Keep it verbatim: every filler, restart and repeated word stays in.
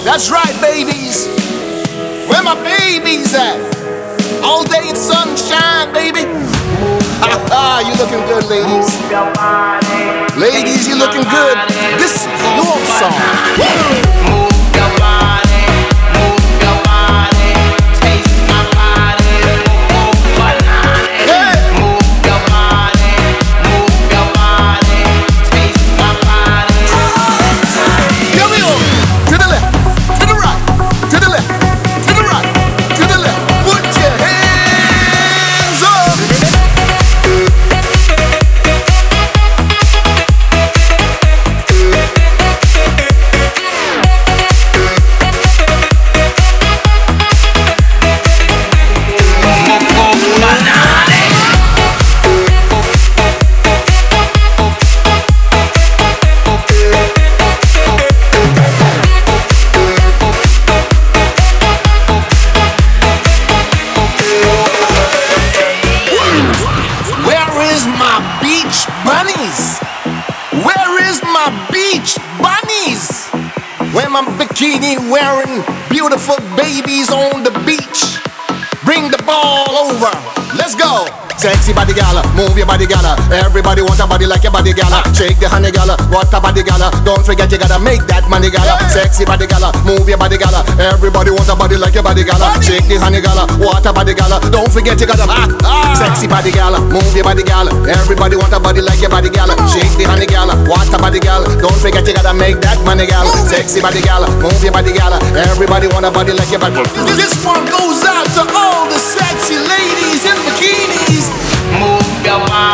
That's right, babies. Where my babies at? All day in sunshine, baby. Ha you looking good, ladies. Ladies, you looking good. This is your song. Move your body, move your body, taste my body, move banana. Hey. Move your body, move your body, taste my body. Here we go. To the left, to the right, to the left, to the right, to the left. Put your hands up. Where is my beach bunnies? Where is my beach bunnies? Where my bikini wearing beautiful babies on the beach? Bring the ball over. Let's go. Sexy body gala, move your body gala. Everybody want a body like your body gala. Shake the honey gala, what a body gala. Don't forget you gotta make that money gala. Sexy body gala, move your body gala. Everybody want a body like your body gala. Shake the honey gala, what a body gala. Don't forget you gotta ah, ah. Sexy body gala, move your body gala. Everybody want a body like your body gala. Shake the honey gala, what a body gala. Don't forget you gotta make that money gala. Sexy body gala, move your body gala. Everybody want a body like your body. This one goes out to all the sexy ladies in bikinis. Move your body.